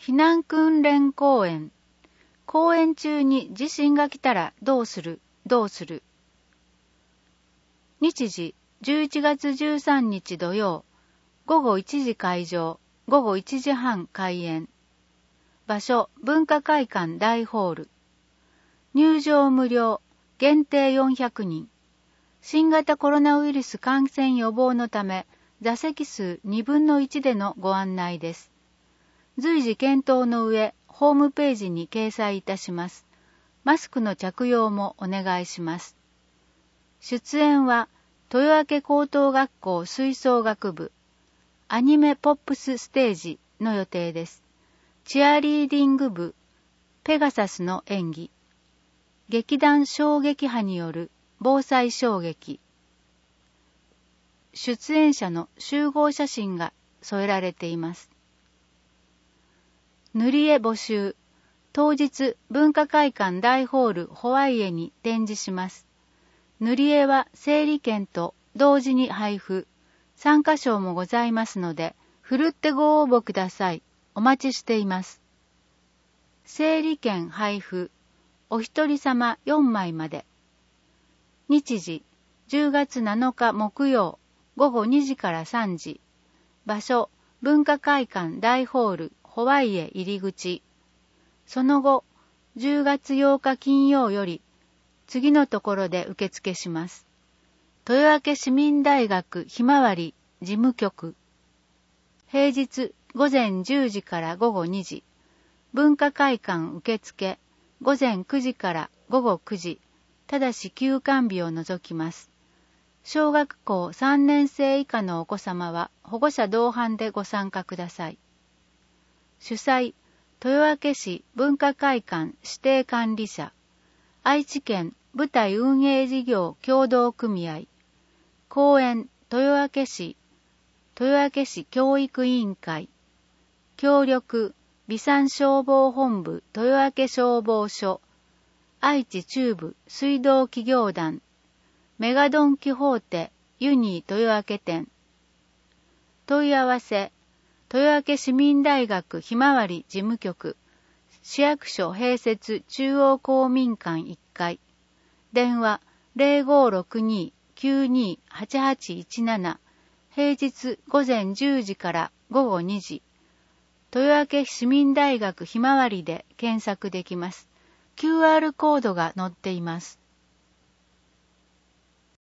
避難訓練講演。講演中に地震が来たらどうする日時11月13日土曜、午後1時会場、午後1時半開演。場所、文化会館大ホール。入場無料、限定400人。新型コロナウイルス感染予防のため、座席数2分の1でのご案内です。随時検討の上、ホームページに掲載いたします。マスクの着用もお願いします。出演は、豊明高等学校吹奏楽部、アニメポップスステージの予定です。チアリーディング部、ペガサスの演技、劇団衝撃波による防災衝撃。出演者の集合写真が添えられています。塗り絵募集。当日、文化会館大ホールホワイエに展示します。塗り絵は整理券と同時に配布。参加賞もございますので、ふるってご応募ください。お待ちしています。整理券配布。お一人様4枚まで。日時、10月7日木曜、午後2時から3時。場所、文化会館大ホールホワイエ入り口。その後、10月8日金曜より、次のところで受付します。豊明市民大学ひまわり事務局。平日午前10時から午後2時。文化会館受付。午前9時から午後9時。ただし休館日を除きます。小学校3年生以下のお子様は保護者同伴でご参加ください。主催、豊明市文化会館指定管理者、愛知県舞台運営事業協同組合、公園豊明市教育委員会、協力備産消防本部豊明消防署、愛知中部水道企業団、メガドンキホーテユニー豊明店。問い合わせ、豊明市民大学ひまわり事務局、市役所併設中央公民館1階。電話0562-928817。平日午前10時から午後2時。豊明市民大学ひまわりで検索できます。QR コードが載っています。